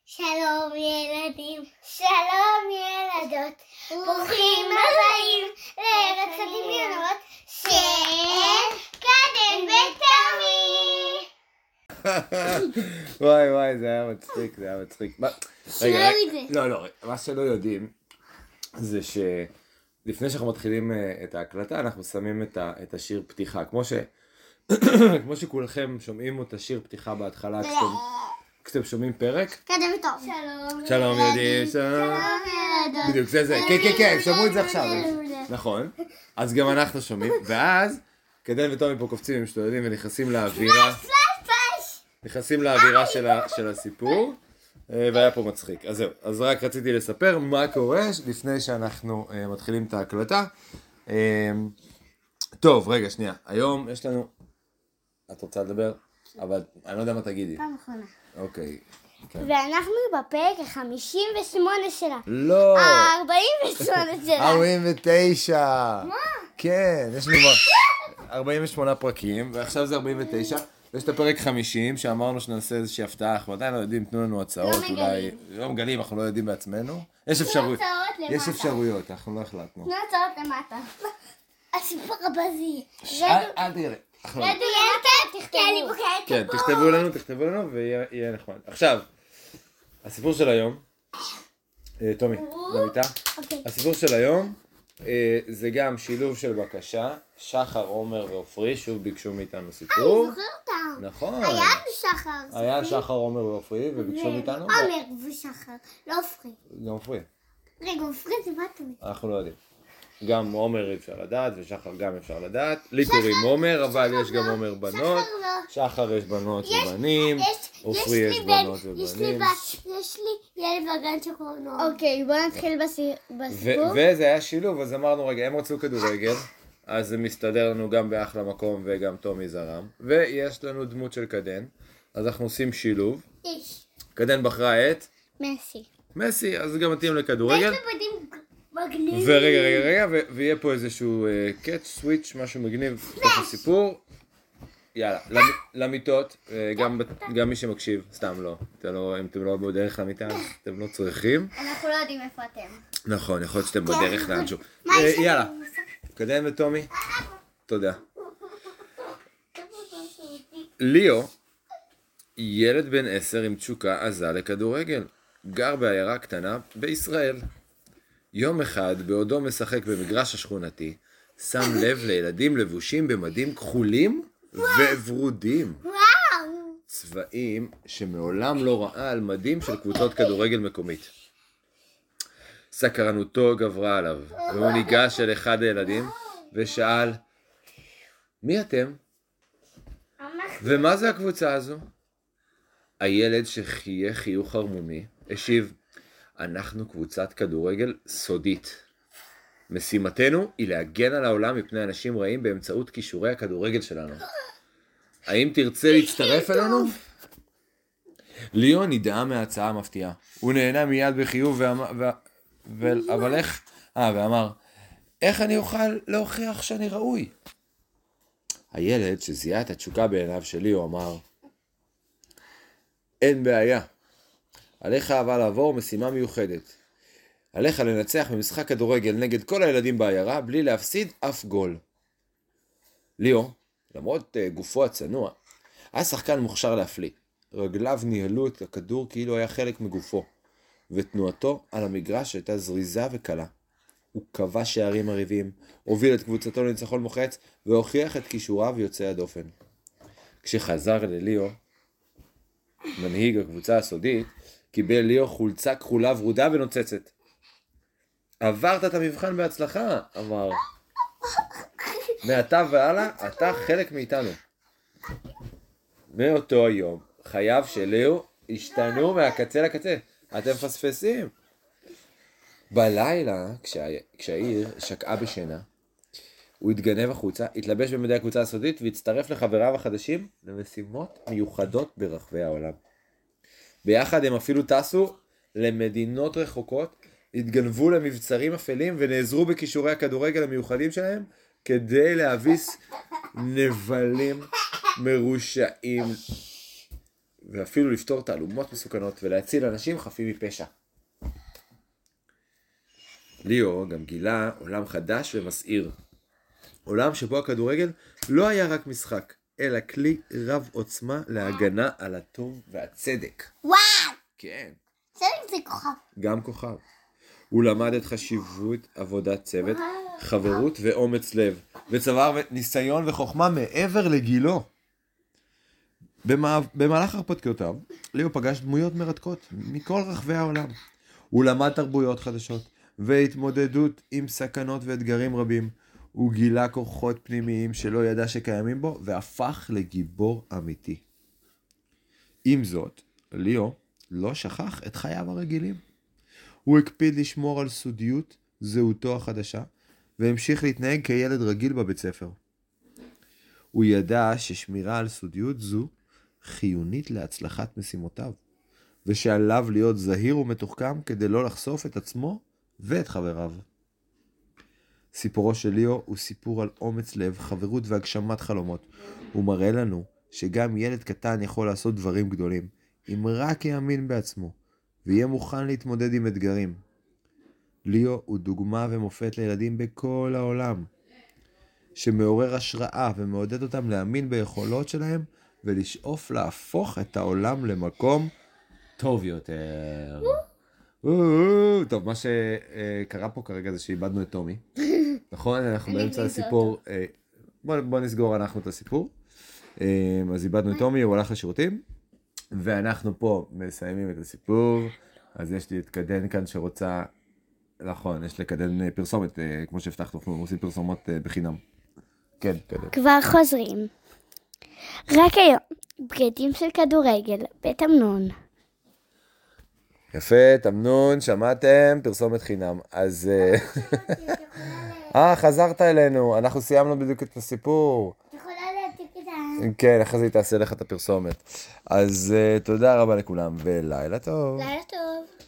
שלום ילדים, שלום ילדות, ברוכים הבאים לארץ הדמיונות של קדם ותמי. וואי, זה היה מצחיק, רגע, לא, מה שלא יודעים זה שלפני שאנחנו מתחילים את ההקלטה אנחנו שמים את השיר פתיחה, כמו שכולכם שומעים את השיר פתיחה בהתחלה כשאתם שומעים פרק. קדם ותמי. שלום ילדים, שלום ילדות. בדיוק, זה, כן, שמעו את זה עכשיו, נכון, אז גם אנחנו שומעים, ואז קדם ותמי פה קופצים עם שטוילים ונכנסים לאווירה של הסיפור, והיה פה מצחיק. אז זהו, אז רק רציתי לספר מה קורה לפני שאנחנו מתחילים את ההקלטה. טוב, רגע, שנייה, היום יש לנו, את רוצה לדבר? אבל אני לא יודע מה תגידי. פעם אחרונה. אוקיי. ואנחנו בפרק ה-58 שלה. לא. 48 שלה. 49. מה? כן, יש לנו 48 פרקים, ועכשיו זה 49. ויש את הפרק 50, שאמרנו שנעשה איזושהי הפתעה, אנחנו עדיין לא יודעים, תנו לנו הצעות, אולי... לא מגלים, אנחנו לא יודעים בעצמנו. יש אפשרויות. יש אפשרויות, אנחנו לא החלטנו. תנו הצעות למטה. הסיפור הבא זה... אל תראה. כן, תכתבו לנו ויהיה נחמד. עכשיו, הסיפור של היום, תומי, גם איתה, הסיפור של היום זה גם שילוב של בקשה, שחר, עומר ועופרי, שוב ביקשו מאיתנו סיפור. אני זוכר אותם. נכון. היה שחר, עומר ועופרי, וביקשו מאיתנו. עומר ושחר, לא עופרי. גם עופרי. רגע, עופרי זה מה אתה אומר? אנחנו לא יודעים. גם עומר אפשר לדעת, ושחר גם אפשר לדעת. לי קוראים עומר, אבל יש גם עומר בנות. שחר יש בנות ובנים. עופרי יש בנות ובנים. יש לי ילד בגן שקוראים לו. אוקיי, בוא נתחיל בסיפור. וזה היה שילוב, אז אמרנו, רגע, הם רצו כדורגל, אז זה מסתדר לנו גם באחלה מקום וגם תומי זרם. ויש לנו דמות של קדן, אז אנחנו עושים שילוב. קדן בחרה את? מסי, אז גם מתאים לכדורגל. מגניב. ורגע, ויהיה פה איזשהו קאץ' סוויץ', משהו מגניב בתוך הסיפור. יאללה, למיטות, גם מי שמקשיב, סתם לא. אם אתם לא בדרך למיטה, אז אתם לא צריכים. אנחנו לא יודעים איפה אתם. נכון, יכול להיות שאתם בדרך לאנשהו. יאללה, קדם ותומי, תודה. ליאו, ילד בן 10 עם תשוקה עזה לכדורגל, גר בעיירה קטנה בישראל. יום אחד, בעודו משחק במגרש השכונתי, שם לב לילדים לבושים במדים כחולים וורודים. צבעים שמעולם לא ראה על מדים של קבוצות כדורגל מקומית. סקרנותו גברה עליו, והוא ניגש אל אחד הילדים ושאל, מי אתם? ומה זה הקבוצה הזו? הילד שחייך חיוך ערמומי השיב, אנחנו קבוצת כדורגל סודית. משימתנו היא להגן על העולם מפני אנשים רעים באמצעות כישורי הכדורגל שלנו. האם תרצה להצטרף אלינו? ליאו נדהם מההצעה המפתיעה. הוא נהנה מיד בחיוב ואמר, איך אני אוכל להוכיח שאני ראוי? הילד שזיהה את התשוקה בעיניו של ליאו אמר, אין בעיה. עליך אבל לעבור משימה מיוחדת. עליך לנצח במשחק כדורגל נגד כל הילדים בעיירה בלי להפסיד אף גול. ליאו, למרות גופו הצנוע, היה שחקן מוכשר להפליא. רגליו ניהלו את הכדור כאילו היה חלק מגופו, ותנועתו על המגרש הייתה זריזה וקלה. הוא כבש שערים מריבים, הוביל את קבוצתו לניצחון מוחץ, והוכיח את כישוריו יוצאי הדופן. כשחזר לליאו, מנהיג הקבוצה הסודית, קיבל ליאו חולצה כחולה ורודה ונוצצת. עברת את המבחן בהצלחה, אמר. מעתה והלאה, אתה חלק מאיתנו. מאותו היום, חייו של ליאו השתנו מהקצה לקצה. אתם מפספסים. בלילה, כשהעיר שקעה בשינה, הוא התגנב החוצה, התלבש במדי הקבוצה הסודית והצטרף לחבריו החדשים למשימות מיוחדות ברחבי העולם. ביחד הם אפילו טסו למדינות רחוקות, התגנבו למבצרים אפלים ונעזרו בכישורי הכדורגל המיוחדים שלהם כדי להביס נבלים מרושעים ואפילו לפתור תעלומות מסוכנות ולהציל אנשים חפים מפשע. ליאו גם גילה עולם חדש ומסעיר. עולם שבו הכדורגל לא היה רק משחק, אלא כלי רב עוצמה להגנה על הטוב והצדק. וואו! כן. צדק זה כוכב. גם כוכב. הוא למד את חשיבות עבודת צוות, חברות ואומץ לב, וצבר ניסיון וחוכמה מעבר לגילו. במהלך הרפתקאותיו, ליאו פגש דמויות מרתקות מכל רחבי העולם. הוא למד תרבויות חדשות והתמודדות עם סכנות ואתגרים רבים. הוא גילה כוחות פנימיים שלא ידע שקיימים בו, והפך לגיבור אמיתי. עם זאת, ליאו לא שכח את חייו הרגילים. הוא הקפיד לשמור על סודיות זהותו החדשה, והמשיך להתנהג כילד רגיל בבית ספר. הוא ידע ששמירה על סודיות זו חיונית להצלחת משימותיו, ושעליו להיות זהיר ומתוחכם כדי לא לחשוף את עצמו ואת חבריו. סיפורו של ליאו הוא סיפור על אומץ לב, חברות והגשמת חלומות. הוא מראה לנו שגם ילד קטן יכול לעשות דברים גדולים, אם רק יאמין בעצמו, ויהיה מוכן להתמודד עם אתגרים. ליאו הוא דוגמה ומופת לילדים בכל העולם, שמעורר השראה ומעודד אותם להאמין ביכולות שלהם, ולשאוף להפוך את העולם למקום טוב יותר. טוב, מה שקרה פה כרגע זה שאיבדנו את תומי. נכון? אנחנו באמצע הסיפור. בוא נסגור אנחנו את הסיפור. אז איבדנו את תומי, הוא הלך לשירותים, ואנחנו פה מסיימים את הסיפור. אז יש לי את קדן כאן שרוצה, נכון, יש לקדן פרסומת, כמו שהבטחנו, אנחנו עושים פרסומות בחינם. כן, קדן. כבר חוזרים. רק היום, בגדים של כדורגל, בית אמנון. יפה, תמנון, שמעתם, פרסומת חינם. אז... חזרת אלינו, אנחנו סיימנו בדיוק את הסיפור. יכולה להעתיק את ה... כן, אחרי זה היא תעשה לך את הפרסומת. אז תודה רבה לכולם, ולילה טוב. לילה טוב.